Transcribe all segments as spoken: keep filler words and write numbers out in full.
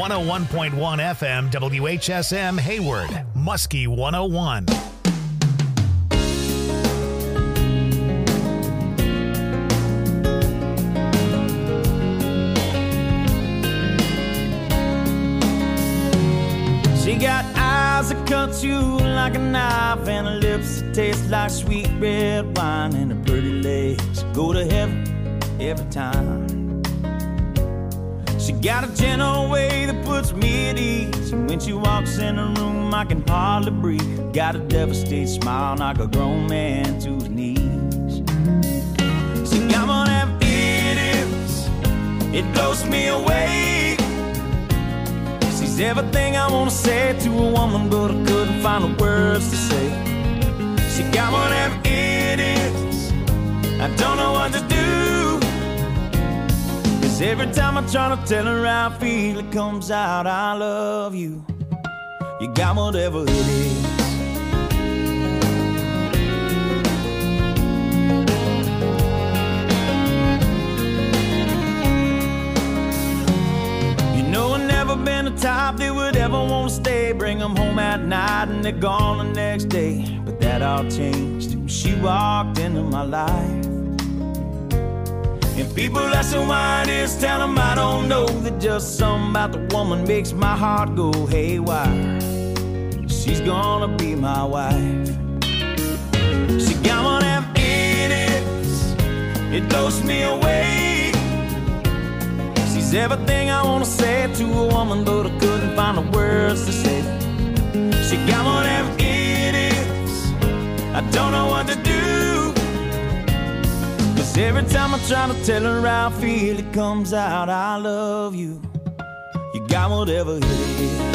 one oh one point one F M, W H S M Hayward, Muskie one oh one. She got eyes that cut you like a knife and her lips that taste like sweet red wine and her pretty legs go to heaven every time. She got a gentle way that puts me at ease, and when she walks in the room I can hardly breathe. Got a devastated smile, knock a grown man to his knees. She got one of them idiots, it blows me away. She's everything I want to say to a woman, but I couldn't find the words to say. She got one of them idiots, I don't know what to do. Every time I try to tell her how I feel, it comes out, I love you. You got whatever it is. You know I've never been the type that would ever want to stay. Bring them home at night and they're gone the next day. But that all changed when she walked into my life. And people asking why it is, tell them I don't know. That just something about the woman makes my heart go haywire. She's gonna be my wife. She got one of them idiots, it blows me away. She's everything I wanna say to a woman, but I couldn't find the words to say. She got one of them idiots, I don't know what to do. Every time I try to tell her how I feel, it comes out, I love you. You got whatever it is.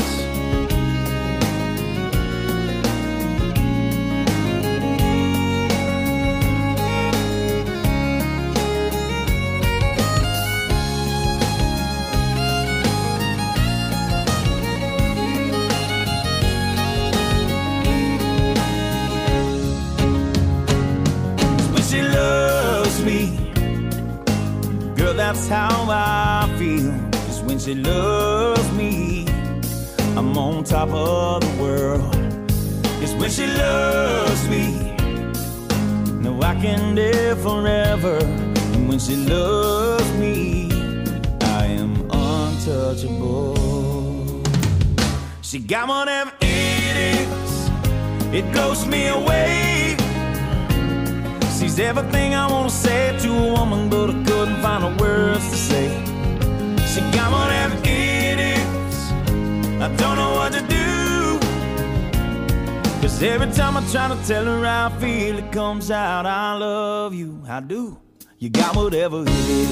When she loves me, girl, that's how I feel. Cause when she loves me, I'm on top of the world. Cause when she loves me, no, I can live forever. And when she loves me, I am untouchable. She got one of them idiots, it blows me away. She's everything I want to say to a woman, but I couldn't find the words to say. She got one of them idiots, I don't know what to do. Cause every time I try to tell her how I feel, it comes out, I love you, I do. You got whatever it is.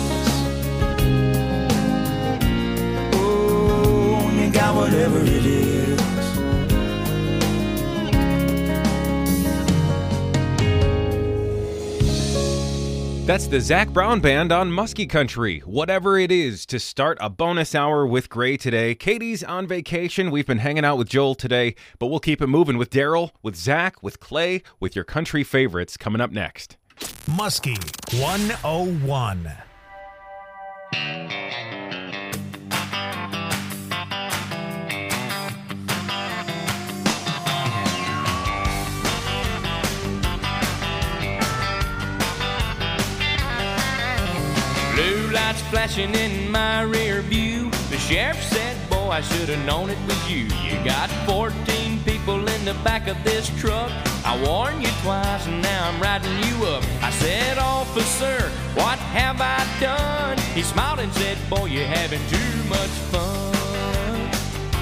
Oh, you got whatever it is. That's the Zac Brown Band on Muskie Country. Whatever it is, to start a bonus hour with Gray today. Katie's on vacation. We've been hanging out with Joel today, but we'll keep it moving with Daryl, with Zach, with Clay, with your country favorites coming up next. Muskie one oh one. Blue lights flashing in my rear view. The sheriff said, boy, I should have known it was you. You got fourteen people in the back of this truck. I warned you twice and now I'm riding you up. I said, officer, what have I done? He smiled and said, boy, you're having too much fun.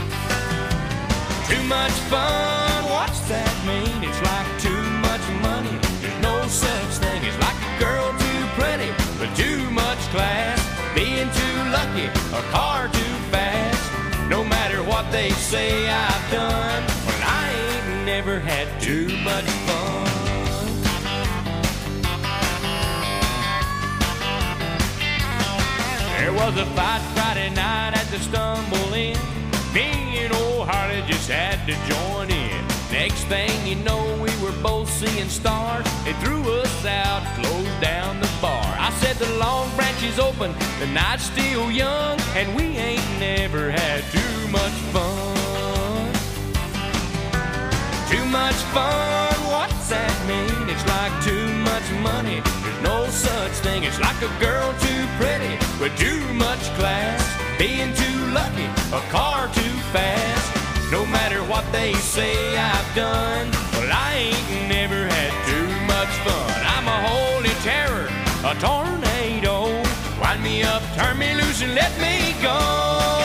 Too much fun, what's that mean? It's like too much money. There's no such thing. It's like a girl too pretty with too much class, being too lucky, a car too fast. No matter what they say I've done, well, I ain't never had too much fun. There was a fight Friday night at the Stumble Inn. Me and old Harley just had to join in. Next thing you know, we were both seeing stars. They threw us out, closed down the bar. I said, with the long branches open. The night's still young, and we ain't never had too much fun. Too much fun, what's that mean? It's like too much money. There's no such thing. It's like a girl too pretty with too much class, being too lucky, a car too fast. No matter what they say I've done, well, I ain't never had too much fun. I'm a holy terror, a tornado. Wind me up, turn me loose, and let me go.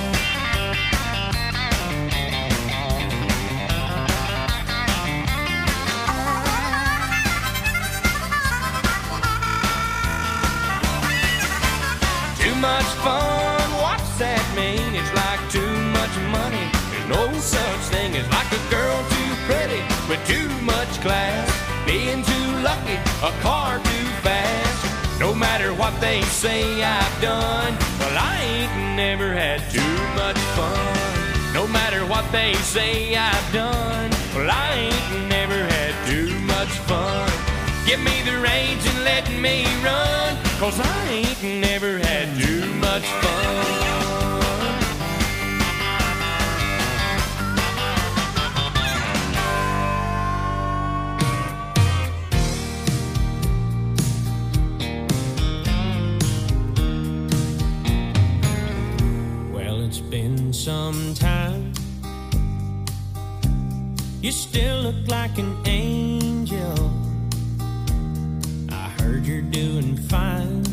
Too much fun, what's that mean? It's like too much money. There's no such thing as like a girl too pretty with too much class, being too lucky, a car too fast. No matter what they say I've done, well, I ain't never had too much fun. No matter what they say I've done, well, I ain't never had too much fun. Give me the reins and let me run, 'cause I ain't never had too much fun. Well, it's been some time. You still look like an angel. Heard you're doing fine.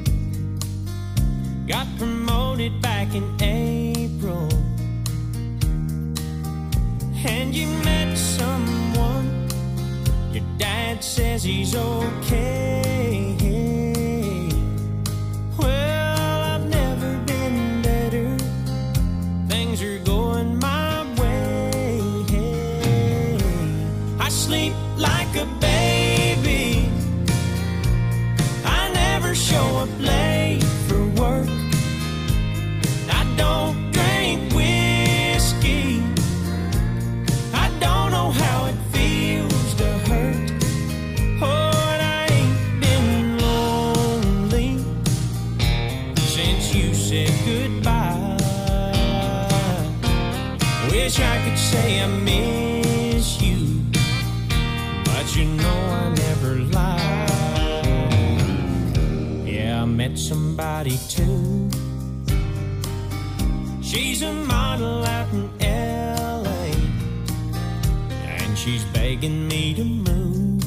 Got promoted back in April, and you met someone. Your dad says he's okay. Well, I've never been better. Things are going my way. I sleep like a baby. Show up late for work. I don't drink whiskey. I don't know how it feels to hurt. Oh, and I ain't been lonely since you said goodbye. Wish I could say I miss you, but you know I never lie. I met somebody too. She's a model out in L A, and she's begging me to move.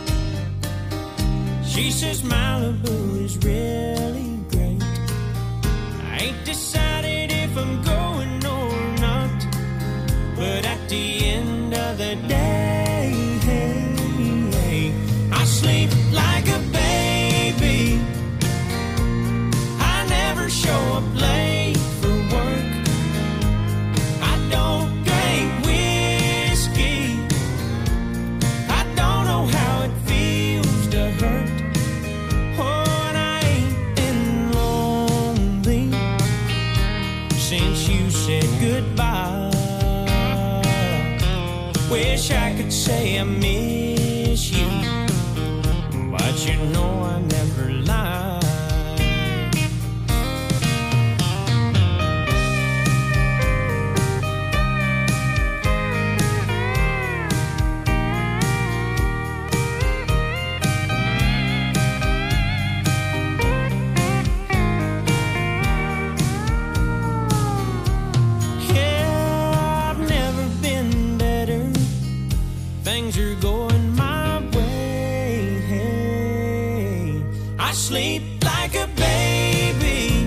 She says Malibu is really great. I ain't decided if I'm going or not, but at the end of the day, I sleep like a baby. Show up late for work. I don't drink whiskey. I don't know how it feels to hurt. Oh, and I ain't been lonely since you said goodbye. Wish I could say I miss you, but you know I never lie. Sleep like a baby.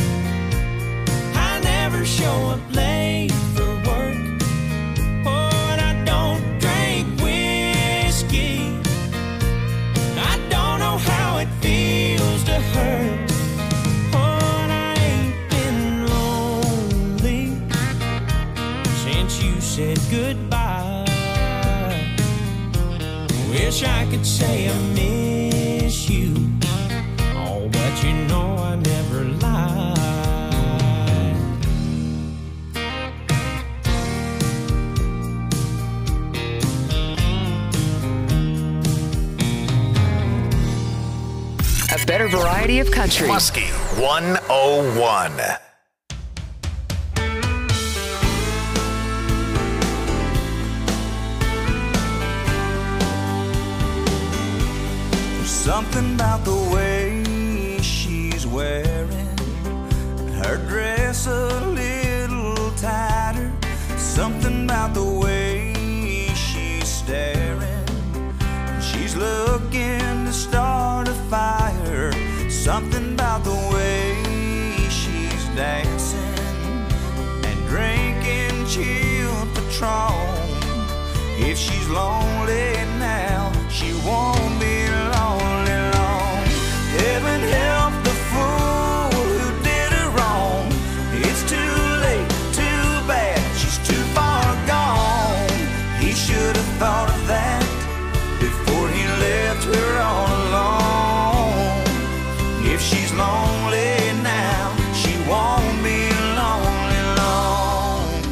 I never show up late for work. Oh, and I don't drink whiskey. I don't know how it feels to hurt. Oh, and I ain't been lonely since you said goodbye. Wish I could say I miss you, but you know I never lie. better variety of country. Muskie one oh one. Something about the way she's wearing her dress a little tighter. Something about the way she's staring. She's looking to start a fire. Something about the way she's dancing and drinking chilled Patron. If she's lonely now, she won't be lonely long. Heaven help the fool who did her wrong. It's too late, too bad, she's too far gone. He should have thought of that before he left her all alone. If she's lonely now, she won't be lonely long.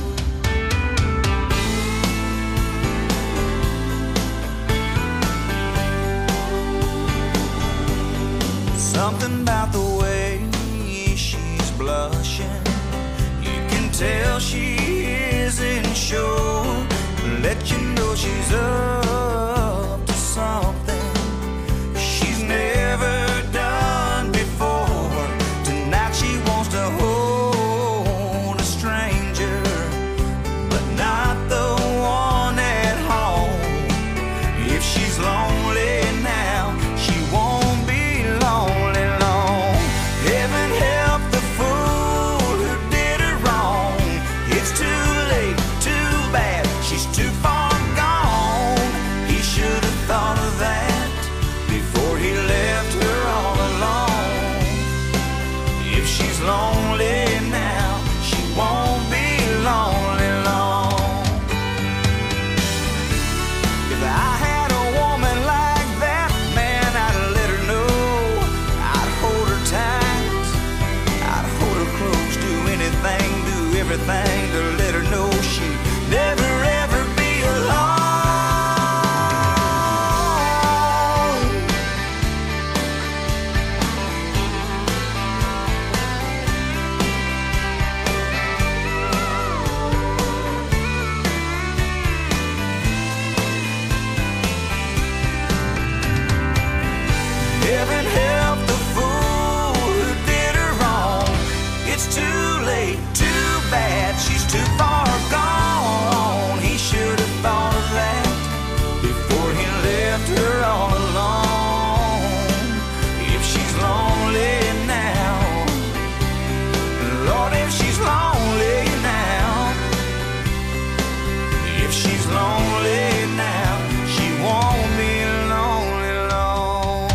Something about the way she's blushing, you can tell she isn't sure. Let you know she's up to something she's never done before. Tonight she wants to hold a stranger, but not the one at home. If she's lonely now, she won't be lonely long. Heaven help the fool who did her wrong. It's too late, too bad, she's too far gone. He should have thought of that before he left her all alone. If she's lonely now, she won't be lonely long. If I had a woman like that, man, I'd let her know. I'd hold her tight, I'd hold her close, do anything, do everything to let her know she'd never ever be alone. Heaven help the fool who did her wrong. It's too late, too bad, she's too far gone. He should have thought of that before he left her all alone. If she's lonely now, Lord, if she's lonely now, if she's lonely now, she won't be lonely long.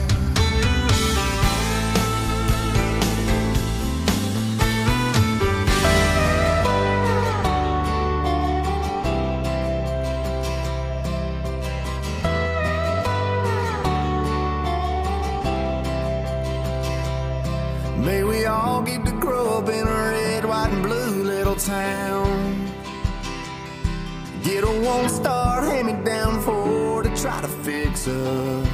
May we all get to grow up in a red, white, and blue little town. Get a one-star hand-me-down Ford to try to fix up.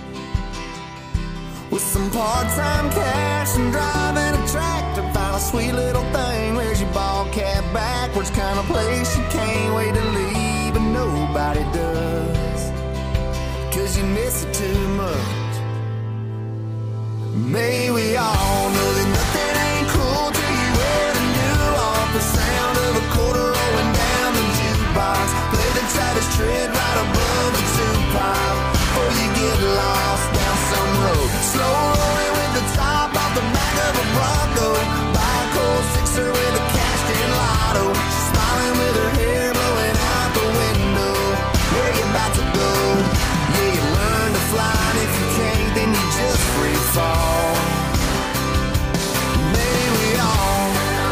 With some part-time cash and driving a tractor, find a sweet little thing. Where's your ball cap backwards kind of place you can't wait to leave, but nobody does, 'cause you miss it too much. May we all know that nothing ain't cool till you wear the new off. The sound of a quarter rolling down the jukebox. Play the Travis Tritt right above the two-pop, or you get lost down some road. Slow rolling with the top off the back of a Bronco. Buy a cold sixer with a cashed-in lotto. She's smiling with her hair blowing out the window. Where you about to go? Yeah, you learn to fly, and if you can't, then you just free fall. May we all,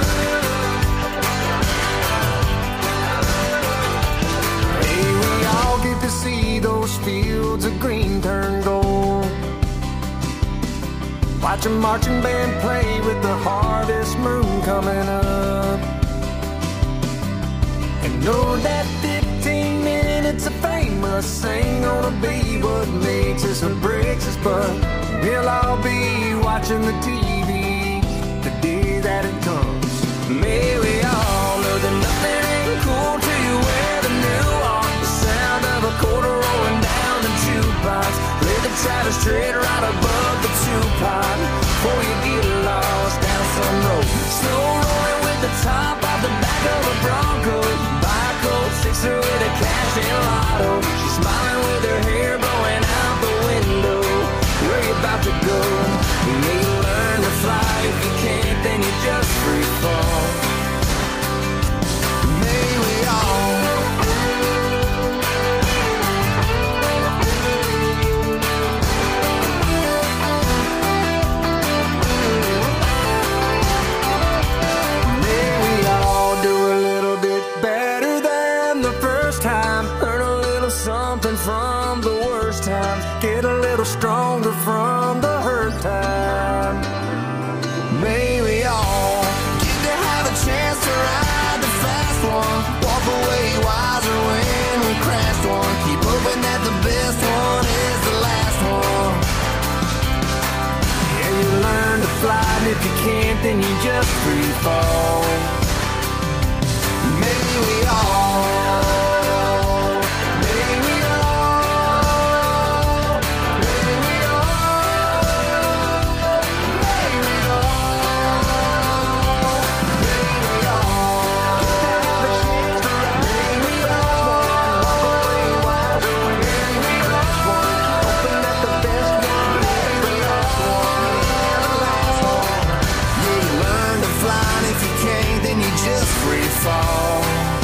may we all get to see those fields of green turn gold. Watch a marching band play with the harvest moon coming up, and know that fifteen minutes of fame us ain't gonna be what makes us or breaks us, but we'll all be watching the T V the day that it comes. May we all know that nothing ain't cool till you wear the new one. The sound of a quarter rolling down the jukebox. Play the Travis Tritt right above the two-pot before you get lost down some road. Slow rolling with the top off the back of a Bronco. Buy a cold sixer with a cash and lotto. She's smiling with her hair blowing out the window. Where you about to go? You may learn to fly. If you can't, then you just free fall. May we all May we all do a little bit better than the first time. Learn a little something from the worst times. Get a little stronger from the hurt time. May we all get to have a chance to ride the fast one. Walk away wiser when we crashed one. Keep hoping that the best one is the last one. Yeah, you learn to fly, and if you can't, then you just free fall. May we all fall.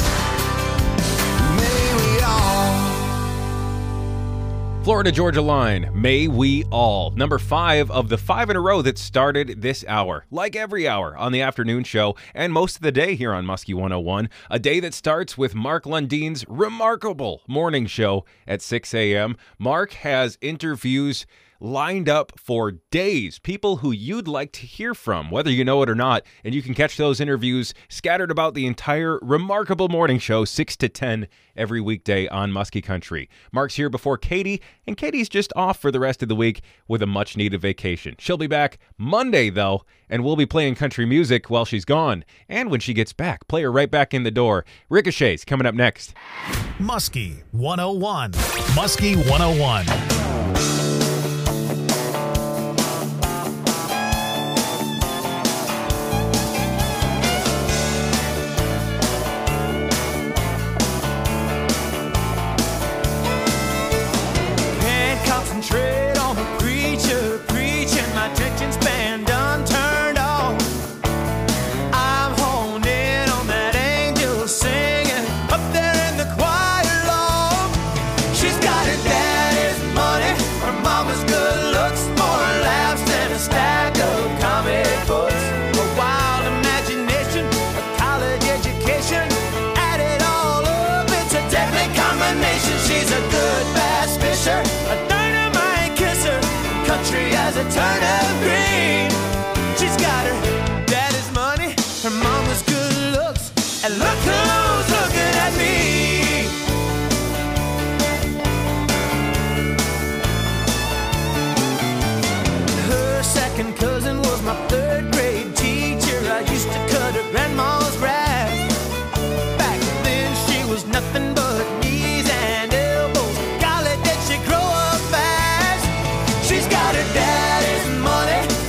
May we all. Florida Georgia Line, May We All. Number five of the five in a row that started this hour. Like every hour on the afternoon show and most of the day here on Muskie one oh one. A day that starts with Mark Lundeen's remarkable morning show at six a.m. Mark has interviews lined up for days, people who you'd like to hear from, whether you know it or not, and you can catch those interviews scattered about the entire remarkable morning show, six to ten every weekday on Muskie Country. Mark's here before Katie, and Katie's just off for the rest of the week with a much-needed vacation. She'll be back Monday, though, and we'll be playing country music while she's gone. And when she gets back, play her right back in the door. Ricochet's coming up next. Muskie one oh one. Muskie one oh one. Concentrate on the preacher preaching, my attention span done turned off. I'm honed in on that angel singing up there in the choir loft. She's got her daddy's money, her mama's good looks, more laughs than a stack of comic books. A wild imagination, a college education, add it all up, it's a deadly combination. She's a good bass fisher, a country as a turnip green. She's got her daddy's money, her mama's good looks, and look who's looking at me. Her second cousin was my third grade teacher. I used to cut her grandma's grass. Back then she was nothing but knees and elbows. Golly, did she grow up fast? She's got her daddy's money,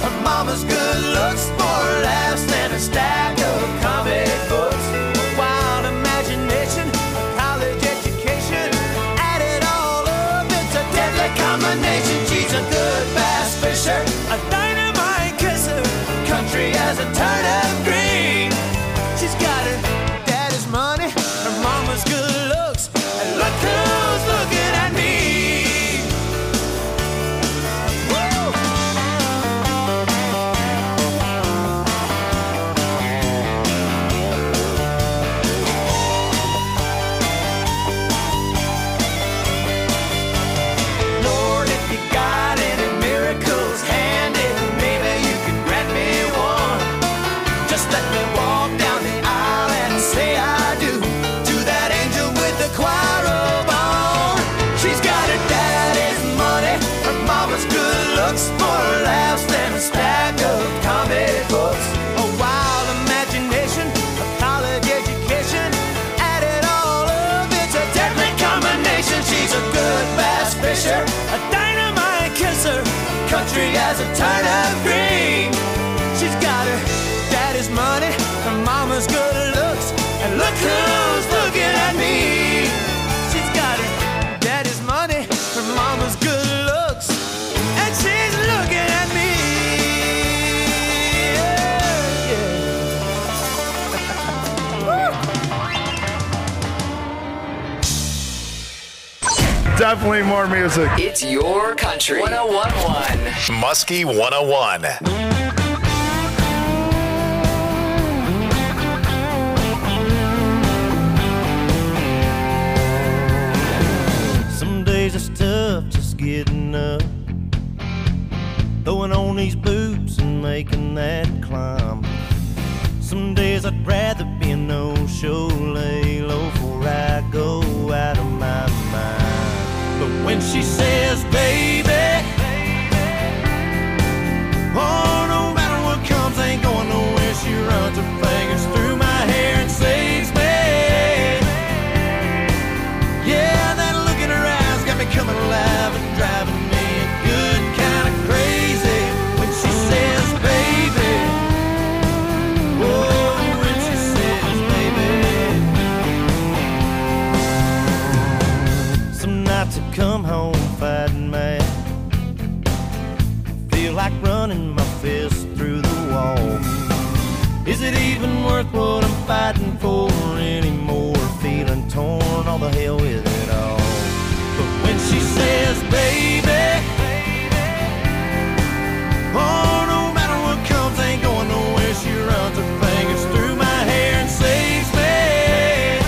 looks, more laughs than a stack of comic books. A wild imagination, a college education, added all up, it's a deadly combination. She's a good bass fisher, a dynamite kisser, country as a turnip green. She's got her daddy's money, her mama's good looks, and look who's looking at me. She's got her daddy's money, her mama's good looks, and she's looking at me. Yeah. Definitely more music. It's your country. one oh one point one. Muskie one oh one. Some days it's tough just getting up, throwing on these boots and making that climb. Some days I'd rather be a no-show, lay low before I go out of my mind. But when she says, baby, oh, no matter what comes, ain't going nowhere. She runs her fingers through my hair and saves me. Yeah, that look in her eyes got me coming alive and driving me good kind of crazy. When she says, baby, oh, when she says, baby. Some nights I come home fighting mad, feel like running my fist through the wall. Is it even worth what I'm fighting for anymore? Feeling torn, all the hell with it all. But when she says, baby, oh, no matter what comes, ain't going nowhere. She runs her fingers through my hair and saves me.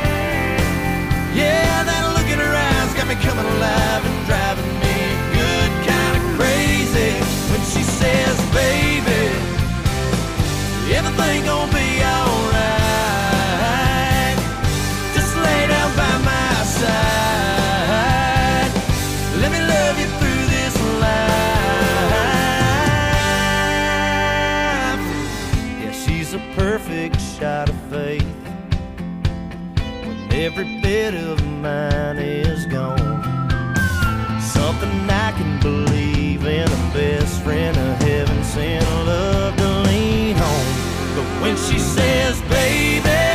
Yeah, that look in her eyes got me coming alive and driving me good kind of crazy. When she says, baby, everything gon' be alright. Just lay down by my side. Let me love you through this life. Yeah, she's a perfect shot of faith when every bit of mine is gone. Something I can believe in, a best friend of heaven sent, love to lean on. But when she says, baby,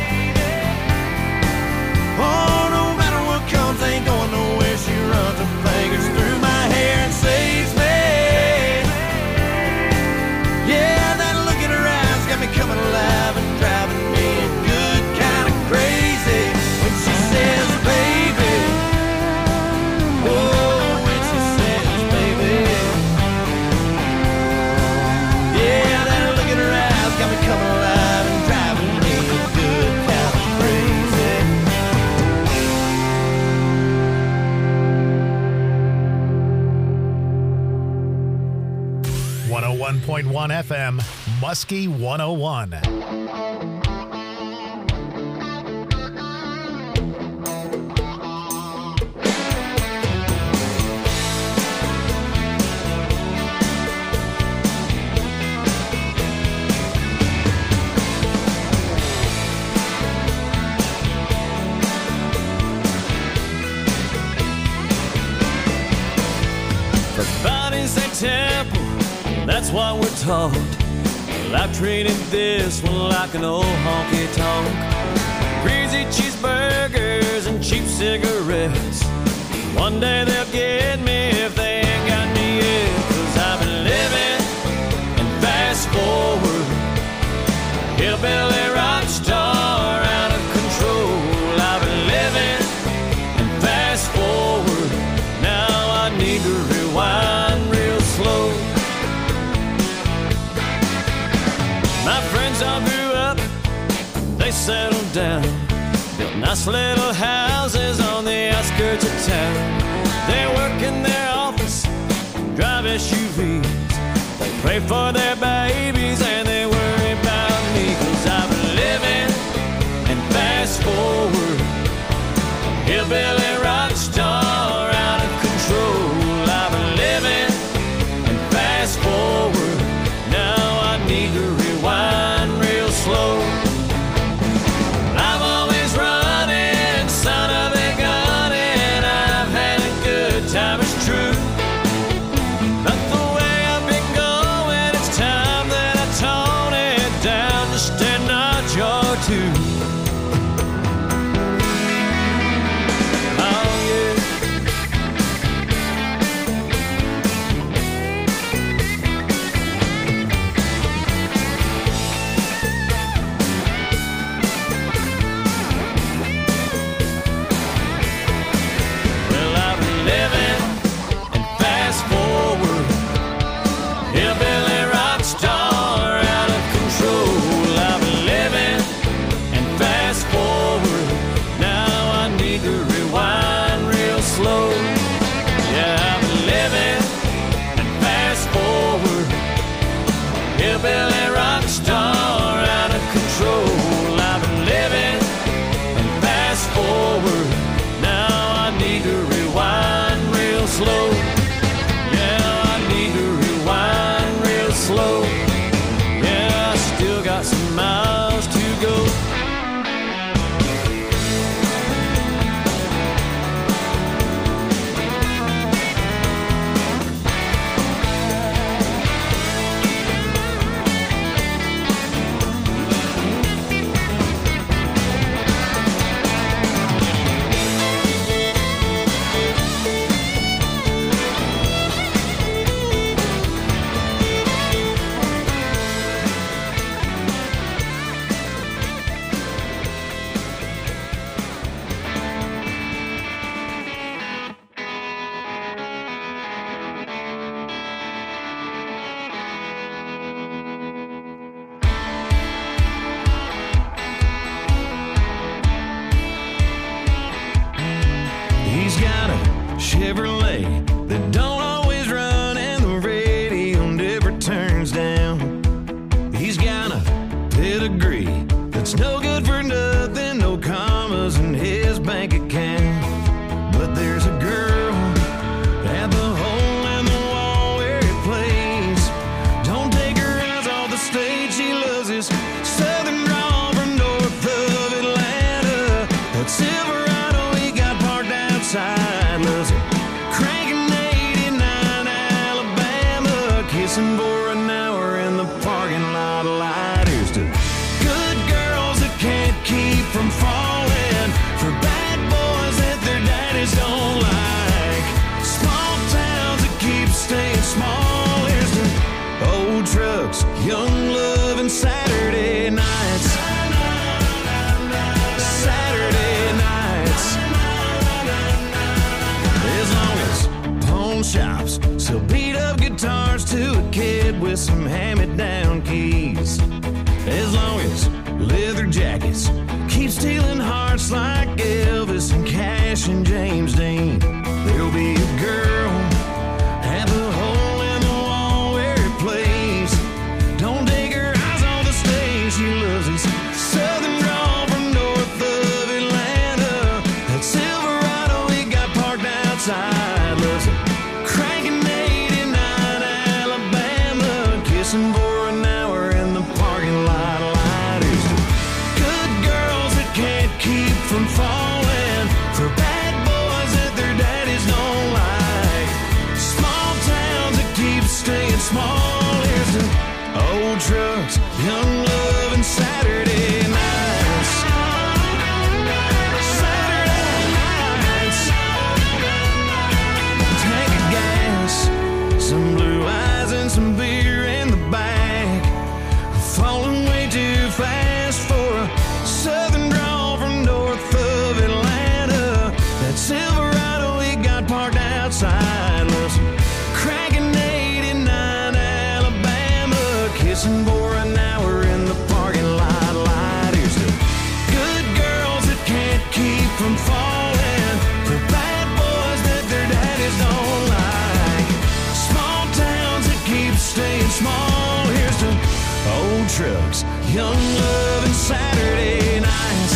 oh, no matter what comes, ain't going nowhere. She runs her fingers through my hair and saves me. Yeah, that look in her eyes got me coming alive and driving me good kind of crazy. When she says, baby, oh, when she says, baby, yeah, that look in her eyes got me coming alive and driving me good kind of crazy. one oh one point one F M, Muskie one oh one. Body's a temple, that's what we're taught. Well, I've treated this one like an old honky tonk. Greasy cheeseburgers and cheap cigarettes. One day they'll get me if they ain't got me yet. Cause I've been living and fast forward, hillbilly rock star out of control. I've been living and fast forward, now I need to rewind real slow. My friends all grew up, they settled down, built nice little houses on the outskirts of town. They work in their office, drive S U Vs, they pray for their babies and they worry about me. Cause I've been living and fast forward, hillbilly rock star out of control. I've been living slow. Yeah, I need to rewind real slow. Yeah, I still got some miles to go. He's got a Chevrolet that don't always run, and the radio never turns down. He's got a pedigree that's no good for nothing, no commas in his bank account. But there's a girl at the hole in the wall where he plays. Don't take her eyes off the stage, she loves his southern drawl from north of Atlanta. That Silverado he got parked outside, loves it cranking eighty-nine Alabama, kissing for an hour in the parking lot of light. Here's to good girls that can't keep from falling, for bad boys that their daddies don't like, small towns that keep staying small. Here's to old trucks, young love, and Saturday nights. Saturday nights. As long as pawn shops sell beat up guitars to a kid with some hand-me-down keys, as long as leather jackets keep stealing hearts like Elvis and Cash and James Dean, there'll be a girl at the hole in the wall where he plays. Don't take her eyes on the stage, she loves his southern drawl from north of Atlanta. That Silverado he got parked outside, loves it cranking eighty-nine Alabama, kissing for an hour in the parking lot of light. Here's to good girls that can't keep from falling, for bad boys that their daddies don't like, small towns that keep staying small. Here's to old trucks, young love, and Saturday nights. Saturday nights. Tank of gas, some blue eyes, and some beer in the back. Falling way too fast for a southern drawl from north of Atlanta. That Silverado he got parked outside, loves cranking eighty-nine Alabama, kissing for an hour in the parking lot light. Here's to good girls that can't keep from falling, for bad boys that their daddies don't like, small towns that keep staying small. Here's to old trucks, young love, and Saturday nights.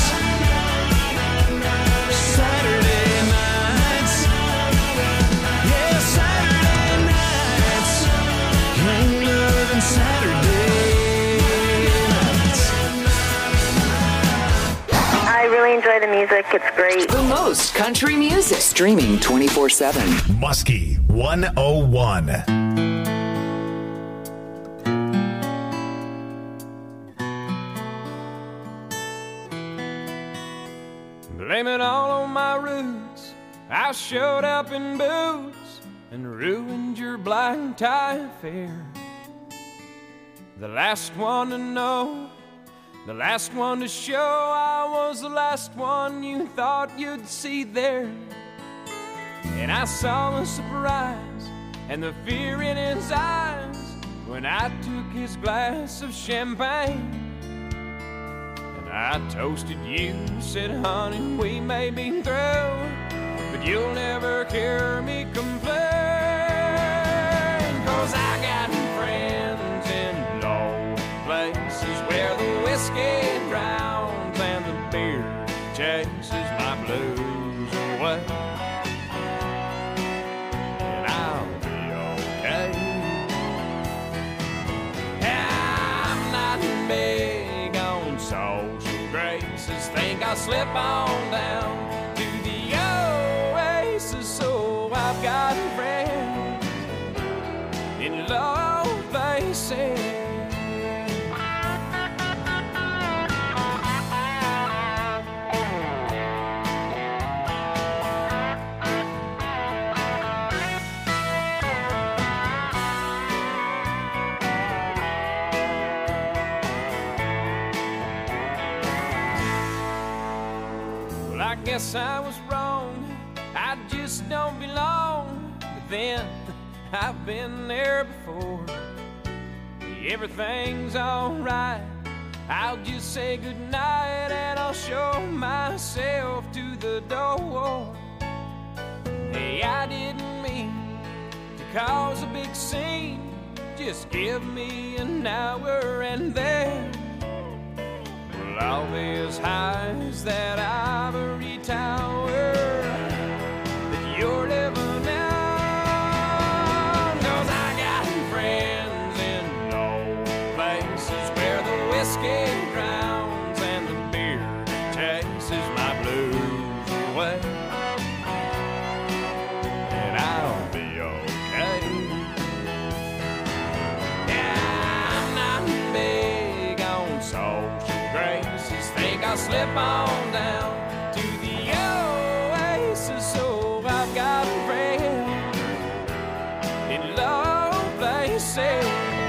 Saturday nights. Yeah, Saturday nights. Young love and Saturday nights. I really enjoy the music. It's great. The most country music. Streaming twenty-four seven. Muskie one oh one. Blame it all on my roots. I showed up in boots and ruined your black tie affair. The last one to know, the last one to show, I was the last one you thought you'd see there. And I saw the surprise and the fear in his eyes when I took his glass of champagne. I toasted you, said, honey, we may be through, but you'll never hear me complain. Cause I got friends in low places where the whiskey drowns and the beer chases my blues away. I'll slip on down to the oasis. So I've got friends in low places. I guess I was wrong, I just don't belong. But then, I've been there before. Everything's alright, I'll just say goodnight and I'll show myself to the door. Hey, I didn't mean to cause a big scene, just give me an hour and then all these highs that ivory tower that you're living on. 'Cause I got friends in low places where the whiskey drowns and the beer chases my blues away. And I'll be okay. Yeah, I'm not big on social graces. Think I'll slip on down to the oasis. So I've got friends in low places.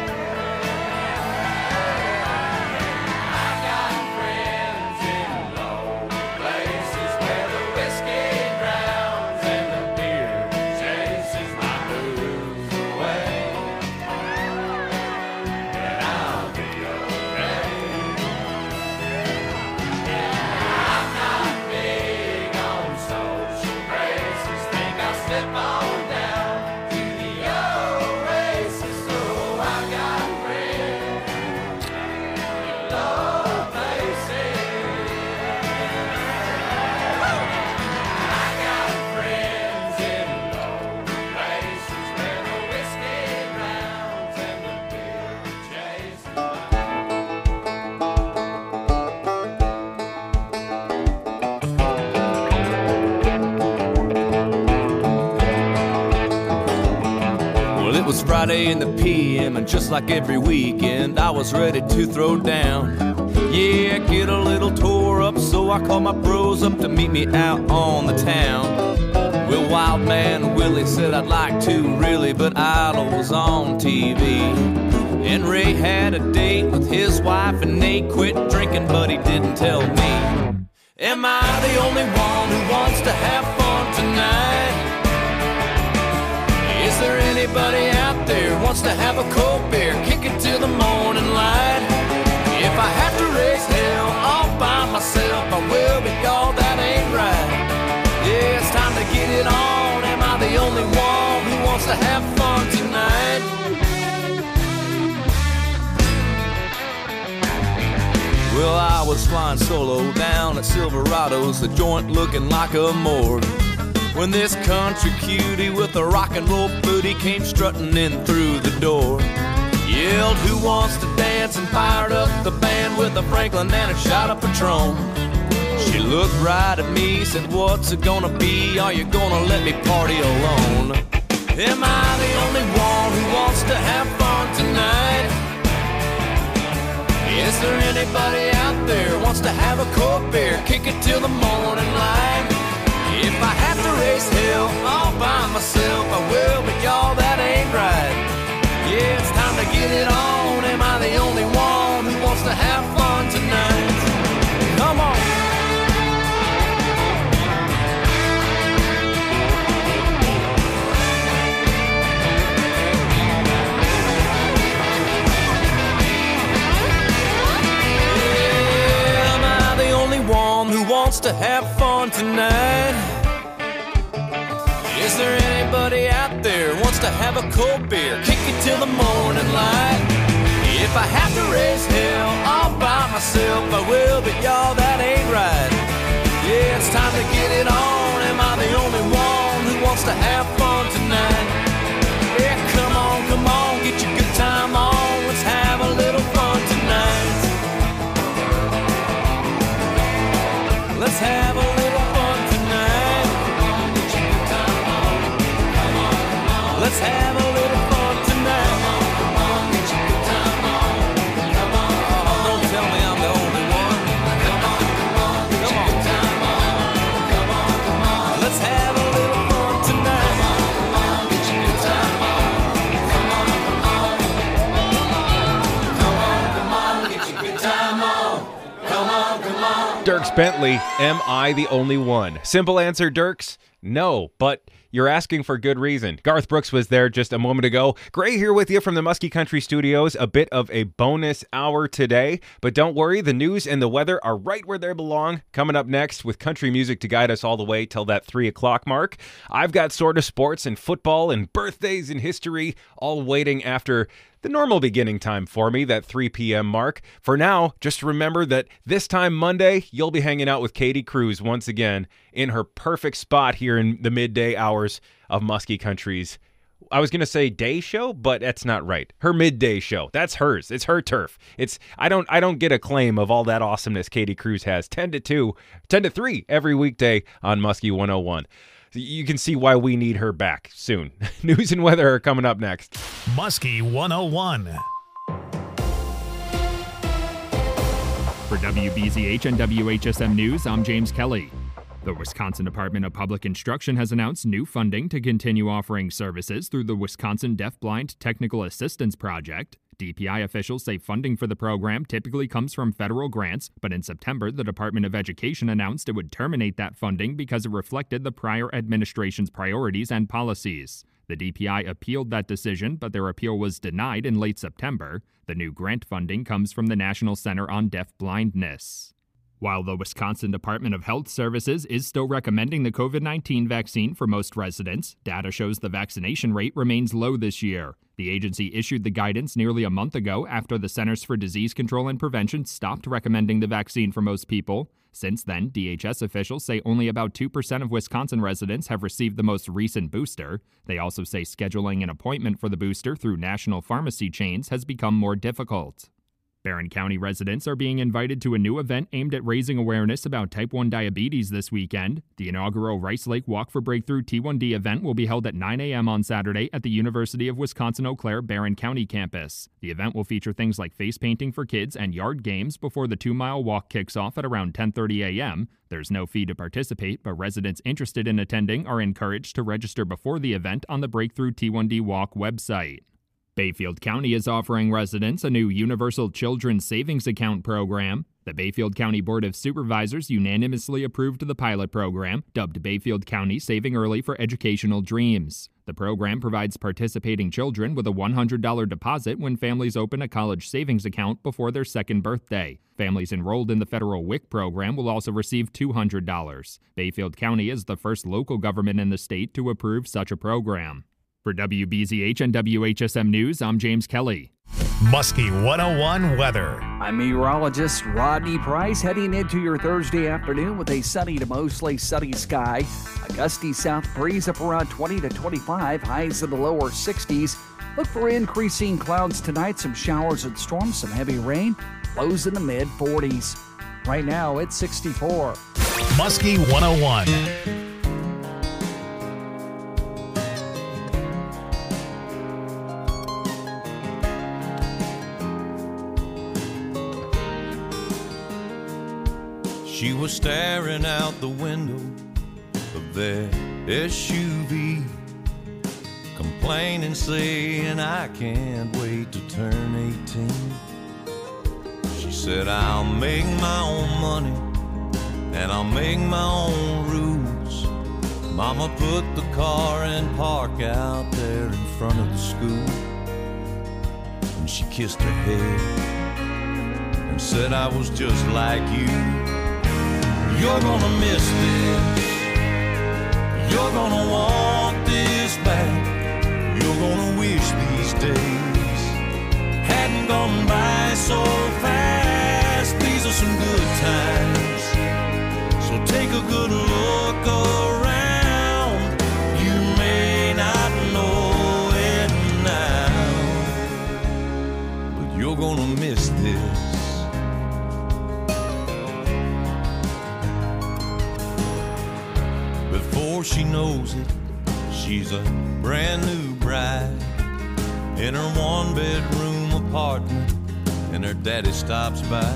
I've got friends in low places where the whiskey drowns and the beer chases my blues away. And I'll be okay. Slip on down to the oasis. So I got friends in low places. I got friends in low places where the whiskey drowns and the beer chases. It was Friday in the P M, and just like every weekend, I was ready to throw down. Yeah, get a little tore up, so I called my bros up to meet me out on the town. Well, Wild Man Willie said I'd like to, really, but Idol was on T V. And Ray had a date with his wife, and Nate quit drinking, but he didn't tell me. Am I the only one who wants to have fun tonight? Is there anybody out there who wants to have a cold beer, kick it till the morning light? If I have to raise hell all by myself, I will, but y'all, that ain't right. Yeah, it's time to get it on. Am I the only one who wants to have fun tonight? Well, I was flying solo down at Silverado's, the joint looking like a morgue, when this country cutie with a rock and roll booty came strutting in through the door. Yelled, who wants to dance, and fired up the band with a Franklin and a shot of Patron. She looked right at me, said, what's it gonna be? Are you gonna let me party alone? Am I the only one who wants to have fun tonight? Is there anybody out there who wants to have a cold beer, kick it till the morning light? If I have to raise hell all by myself, I will, but y'all, that ain't right. Yeah, it's time to get it on. Am I the only one who wants to have fun tonight? Come on. Yeah, am I the only one who wants to have fun tonight? Is there anybody out there who wants to have a cold beer, kick it till the morning light? If I have to raise hell all by myself, I will, but y'all, that ain't right. Yeah, it's time to get it on. Am I the only one who wants to have fun tonight? Yeah, come on, come on, get your good time on. Let's have a little fun tonight. Let's have a little fun tonight. Come on, come on, get your good time on. Come on, come on. Don't tell me I'm the only one. Come on, come on, get your good time on. Come on, come on. Let's have a little fun tonight. Come on, come on, get your good time on. Come on, come on. Come on, come on, get your good time on. Come on, come on. Dierks Bentley, am I the only one? Simple answer, Dierks, no, but you're asking for good reason. Garth Brooks was there just a moment ago. Gray here with you from the Muskie Country Studios. A bit of a bonus hour today, but don't worry, the news and the weather are right where they belong. Coming up next with country music to guide us all the way till that three o'clock mark. I've got sort of sports and football and birthdays and history all waiting after the normal beginning time for me, that three p.m. mark. For now, just remember that this time Monday, you'll be hanging out with Katie Cruz once again in her perfect spot here in the midday hours of Muskie Country's, I was going to say day show, but that's not right. Her midday show. That's hers. It's her turf. It's I don't I don't get a claim of all that awesomeness Katie Cruz has. ten to two, ten to three every weekday on Muskie one oh one. You can see why we need her back soon. News and weather are coming up next. Muskie one oh one. For W B Z H and W H S M News, I'm James Kelly. The Wisconsin Department of Public Instruction has announced new funding to continue offering services through the Wisconsin Deafblind Technical Assistance Project. D P I officials say funding for the program typically comes from federal grants, but in September, the Department of Education announced it would terminate that funding because it reflected the prior administration's priorities and policies. The D P I appealed that decision, but their appeal was denied in late September. The new grant funding comes from the National Center on Deafblindness. While the Wisconsin Department of Health Services is still recommending the covid nineteen vaccine for most residents, data shows the vaccination rate remains low this year. The agency issued the guidance nearly a month ago after the Centers for Disease Control and Prevention stopped recommending the vaccine for most people. Since then, D H S officials say only about two percent of Wisconsin residents have received the most recent booster. They also say scheduling an appointment for the booster through national pharmacy chains has become more difficult. Barron County residents are being invited to a new event aimed at raising awareness about type one diabetes this weekend. The inaugural Rice Lake Walk for Breakthrough T one D event will be held at nine a.m. on Saturday at the University of Wisconsin-Eau Claire Barron County campus. The event will feature things like face painting for kids and yard games before the two-mile walk kicks off at around ten thirty a.m. There's no fee to participate, but residents interested in attending are encouraged to register before the event on the Breakthrough T one D Walk website. Bayfield County is offering residents a new Universal Children's Savings Account program. The Bayfield County Board of Supervisors unanimously approved the pilot program, dubbed Bayfield County Saving Early for Educational Dreams. The program provides participating children with a one hundred dollars deposit when families open a college savings account before their second birthday. Families enrolled in the federal W I C program will also receive two hundred dollars. Bayfield County is the first local government in the state to approve such a program. For W B Z H and W H S M News, I'm James Kelly. Muskie one oh one weather. I'm meteorologist Rodney Price, heading into your Thursday afternoon with a sunny to mostly sunny sky. A gusty south breeze up around twenty to twenty-five, highs in the lower sixties. Look for increasing clouds tonight, some showers and storms, some heavy rain, lows in the mid forties. Right now, it's sixty-four. Muskie one oh one. She was staring out the window of that S U V, complaining, saying, I can't wait to turn eighteen. She said, I'll make my own money and I'll make my own rules. Mama put the car in park out there in front of the school, and she kissed her head and said, I was just like you. You're gonna miss this. You're gonna want this back. You're gonna wish these days hadn't gone by so fast. These are some good times, so take a good look around. You may not know it now, but you're gonna miss this. Before she knows it, she's a a brand new bride in her one-bedroom apartment, and her daddy stops by.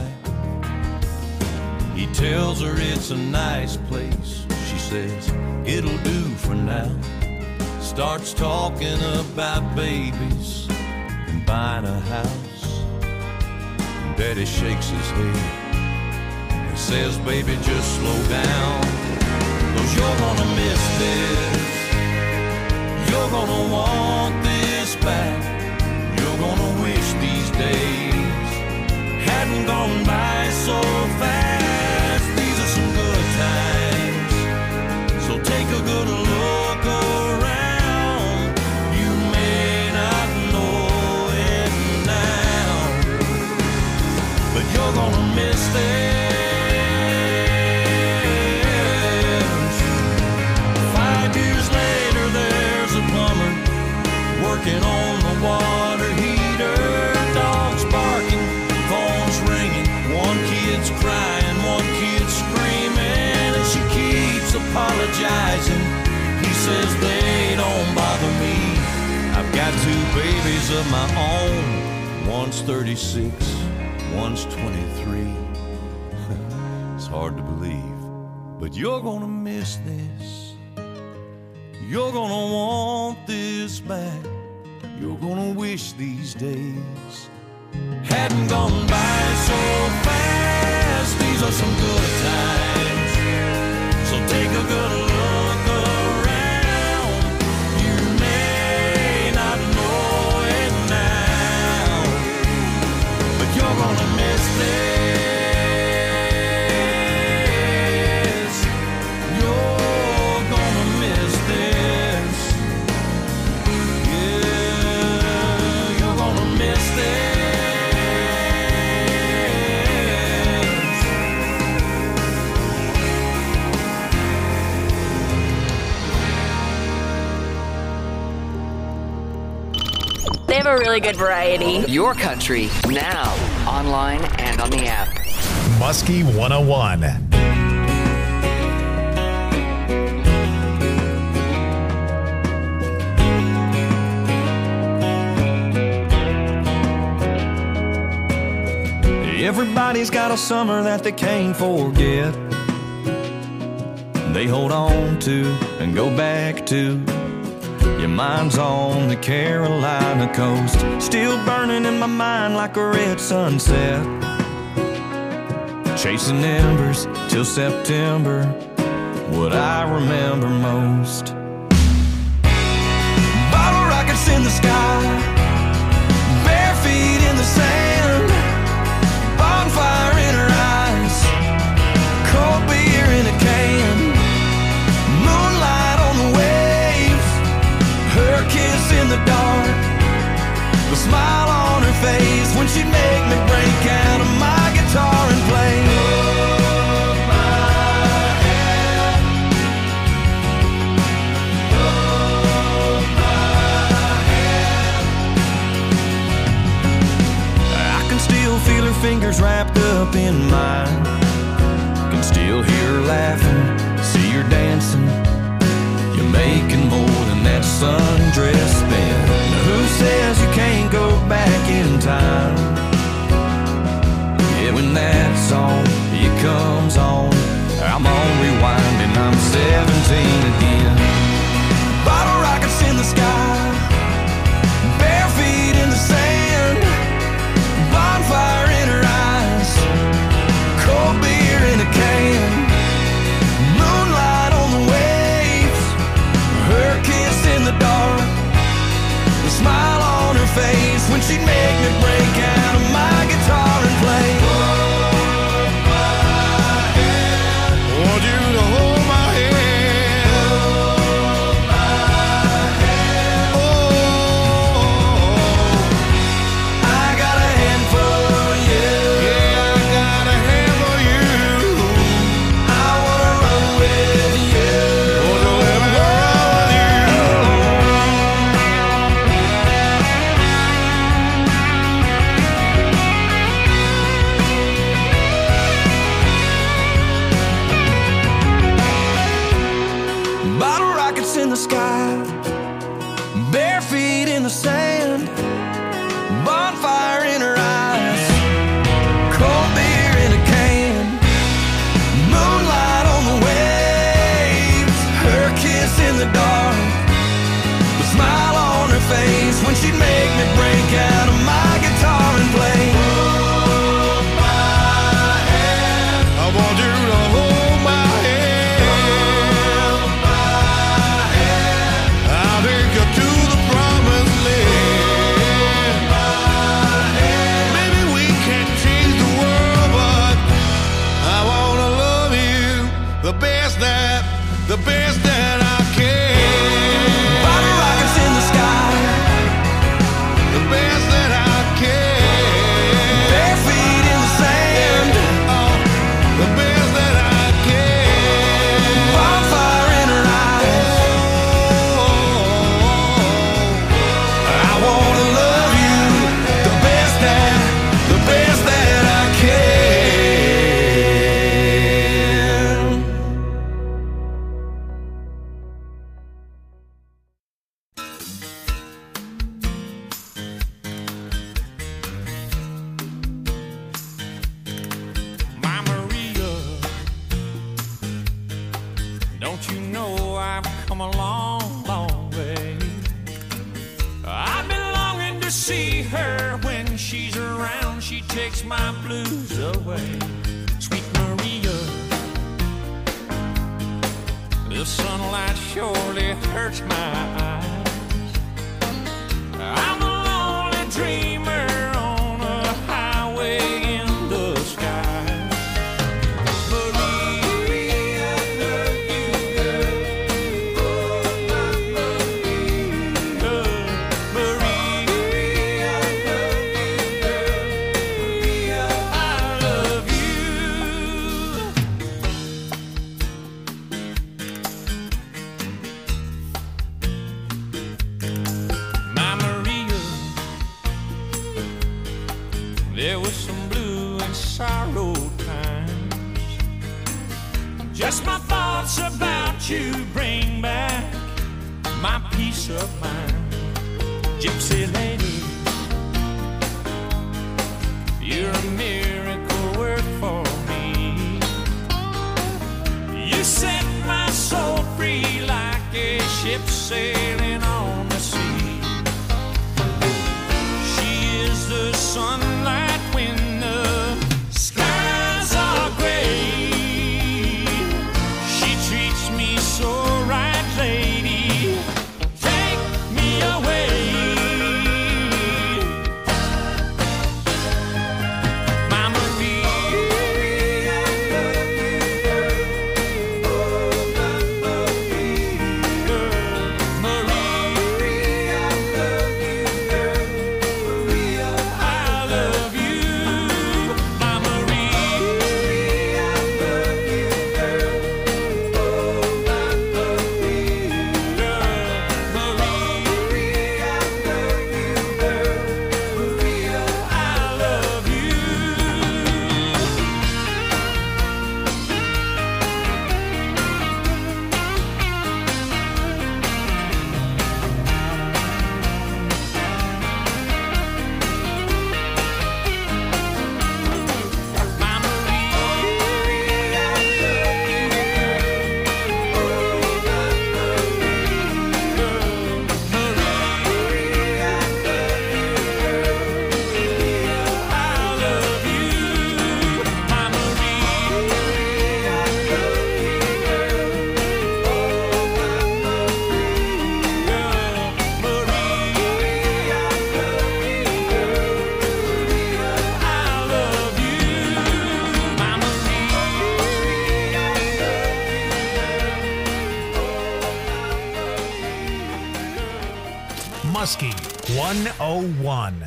He tells her it's a nice place. She says, it'll do for now. Starts talking about babies and buying a house. And Daddy shakes his head and says, baby, just slow down, 'cause you're gonna miss this. You're gonna want this back. You're gonna wish these days hadn't gone by so fast. These are some good times, so take a good look around. You may not know it now, but you're gonna miss this. Five years later, there's a plumber working on the water heater. Dogs barking, phones ringing, one kid's crying, one kid's screaming, and she keeps apologizing. He says they don't bother me. I've got two babies of my own. One's thirty-six, one's twenty-three. It's hard to believe, but you're gonna miss this. You're gonna want this back. You're gonna wish these days hadn't gone by so fast. These are some good times, so take a good look around. You may not know it now, but you're gonna miss this. You're gonna miss this. Yeah, you're gonna miss this. They have a really good variety. Your country, now, online and on the app. Muskie one oh one. Everybody's got a summer that they can't forget. They hold on to and go back to. Your mind's on the Carolina coast, still burning in my mind like a red sunset. Chasing embers till September, what I remember most. Bottle rockets in the sky, bare feet in the sand, bonfire in her eyes, cold beer in a can, moonlight on the waves, her kiss in the dark, the smile on her face when she'd make me break out of my guitar and play. Hold my hand, hold my hand. I can still feel her fingers wrapped up in mine, can still hear her laughing, see her dancing. You're making more than that sundress spin. Now who says you can't go back in time? Yeah, when that song, it comes on, I'm on rewind and I'm seventeen again. Bottle rockets in the sky, bare feet in the sand, bonfire in her eyes, cold beer in a can, moonlight on the waves, her kiss in the dark, the smile on her face when she'd make me break out of my guitar and play. Hold my hand, want you to hold my hand, hold my hand. Oh, I got a hand for you. Yeah, I got a hand for you. I wanna run with you. Wanna run with you. face when she'd make me break out of my guitar and play. Hold my hand, I want you to hold my hand. Hold my hand, I'll take you to the promised land. Hold my hand, maybe we can't change the world, but I wanna love you the best that, the best that I can. Bottle rockets in the sky, the best that I can. Bare feet in the sand, oh, the best that I can. Bonfire in her eyes, oh, I wanna love you the best that, the best that I can. My Maria, don't you know I've come a long, long way? I've been longing to see her. When she's around, she takes my blues away. Sweet Maria, the sunlight surely hurts my eyes. I'm a lonely dreamer on a highway in the sky. Maria, I love you, girl. Oh, my Maria. Maria, I love you, girl. Maria, I love you. My Maria, there was some blue and sorrow times. Just my thoughts about you bring back my peace of mind. Gypsy lady, you're a miracle work for me. You set my soul free like a ship sailing on the sea. She is the sunlight when the skies are gray. She treats me so right, lady. Take me away. My Maria, I love you, girl. Oh, my Maria. Maria, I love you, girl. Maria, I love you. My Maria, I love you, girl. Oh, my Maria. Maria, I love you, girl. Maria, I love you. My Maria, I love you, girl. Oh, my Maria. Maria, I love you, girl. Maria, I love you. My Maria, I love you, girl. Oh, my Maria. Maria, I love you, girl. Maria, I love you. My Maria, I Muskie one oh one.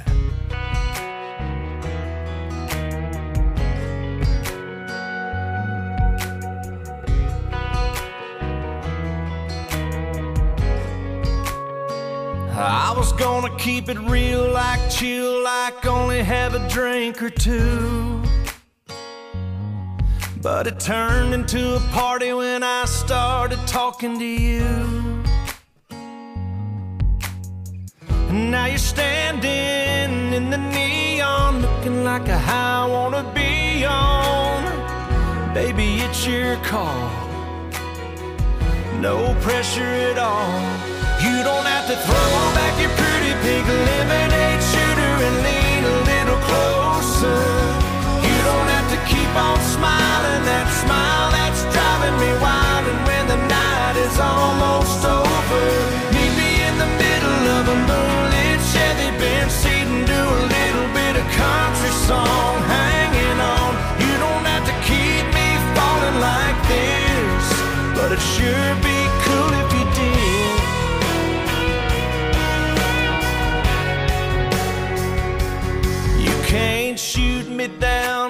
I was gonna keep it real, like chill, like only have a drink or two. But it turned into a party when I started talking to you. And now you're standing in the neon, looking like a high I wanna be on. Baby, it's your call, no pressure at all. You don't have to throw back your pretty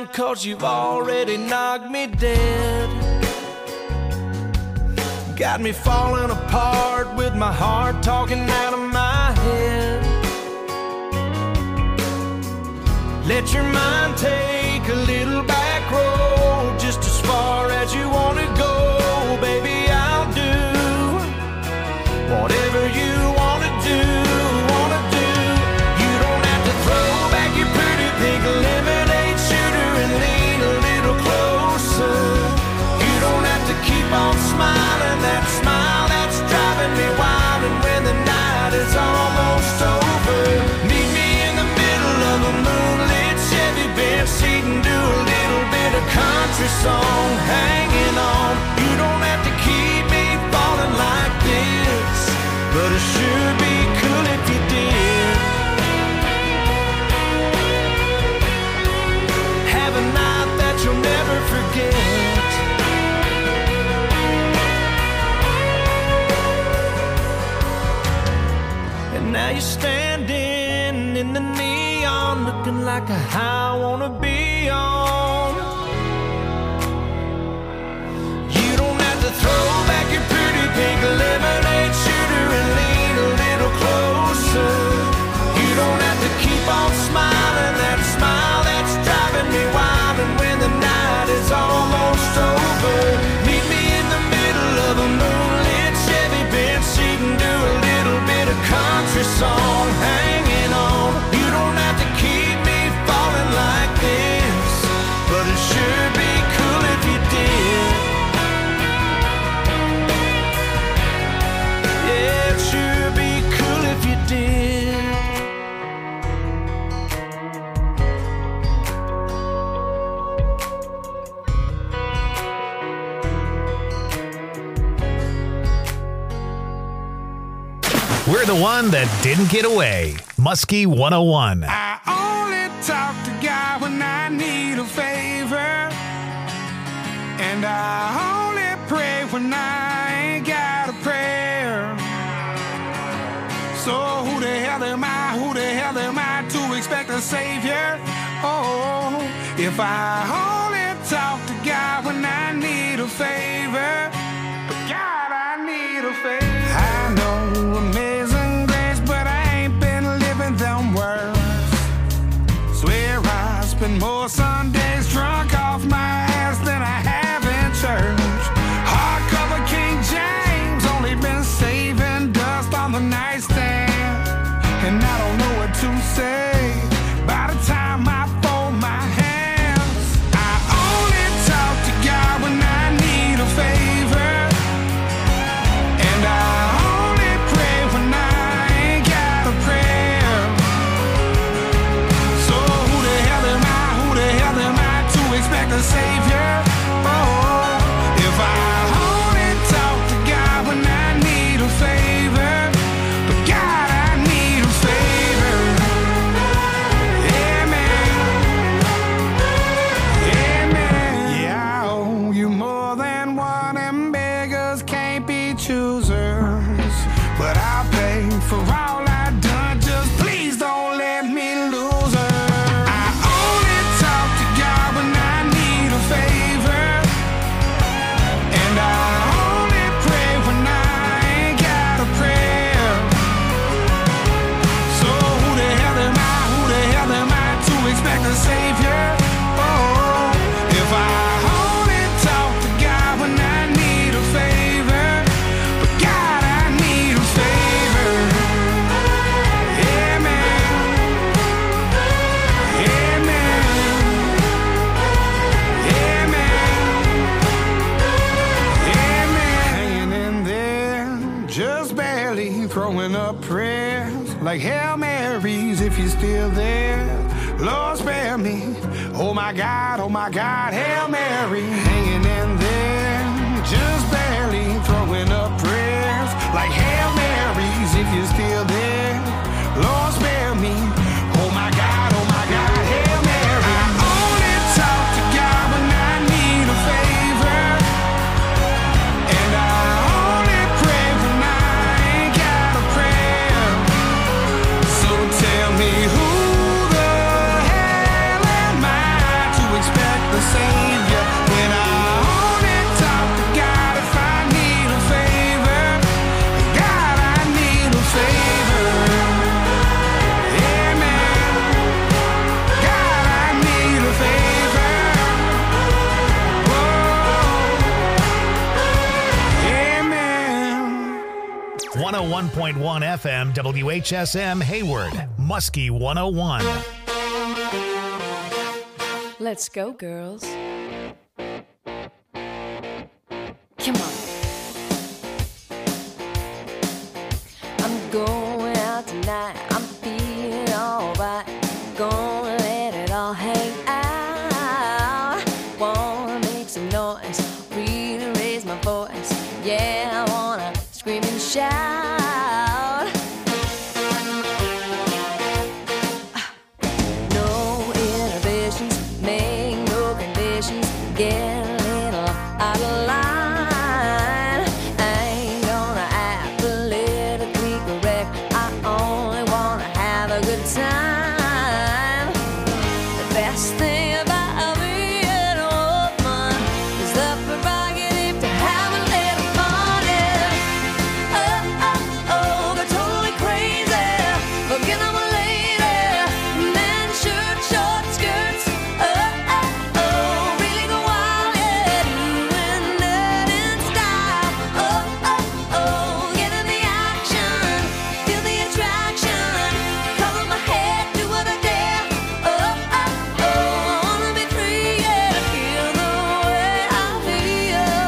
'cause you've already knocked me dead. Got me falling apart with my heart talking out of my head. Let your mind take a little back road, just as far as you want to go. Baby, I'll do whatever you want to do, want to do. You don't have to throw back your pretty pink lemonade shooter and lean a little closer. You don't have to keep on smiling, that smile that's driving me wild. And when the night is almost over, meet me in the middle of a moonlit Chevy bench seat and do a little bit of country song, hanging on. You don't have to keep me falling like this, but it sure be cool if you did. Have a night that you'll never forget. And now you're standing in the neon, looking like a high I wanna be on. You don't have to throw back your pretty pink lemonade shooter and lean a little closer. You don't have to keep on smiling, that smile that's driving me wild. And when the night is almost over, meet me in the middle of a moonlit Chevy bench seat and do a little bit of country song, hanging on. You don't have to keep me falling like this, but it sure be cool if you did. Yeah, it sure be cool if you did. We're the one that didn't get away. Muskie one oh one. I only talk to God when I need a favor, and I only pray when I ain't got a prayer. So who the hell am I, who the hell am I to expect a savior? Oh, if I only talk to God when I need a favor, God, I need a favor. I know amazing grace, but I ain't been living them words. Swear I spend more Sundays drunk off my ass than I have in church. Hardcover King James, only been saving dust on the nightstand, and I don't know what to say by the time I fold my hands. I only talk to God when I need a favor, and I only pray when I ain't got a prayer. So who the hell am I, who the hell am I to expect a savior? Oh, if I only talk to God when I need a favor, but God, I need a favor. Yeah, man. Yeah, man. Yeah, I owe you more than one, and beggars can't be choosers. But I'll pay for all I done, just please don't let me lose her. I only talk to God when I need a favor, and I only pray when I ain't got a prayer. So who the hell am I, who the hell am I to expect a savior? Oh, if I only talk to God when I need a favor, but God, I need a favor. Yeah, man. Yeah, man. Yeah, man. Yeah, man. Hanging in there, just barely throwing up prayers like Hail Marys if you're still there. Lord, spare me. Oh my God, oh my God, Hail Mary. Hanging in there, just barely throwing up prayers like Hail Marys if you're still there. Lord, spare me. Oh my God, oh my God, Hail Mary. I only talk to God when I need a favor, and I only pray when I ain't got a prayer. So tell me who the hell am I to expect one point one F M W H S M Hayward, Muskie one oh one. Let's go, girls.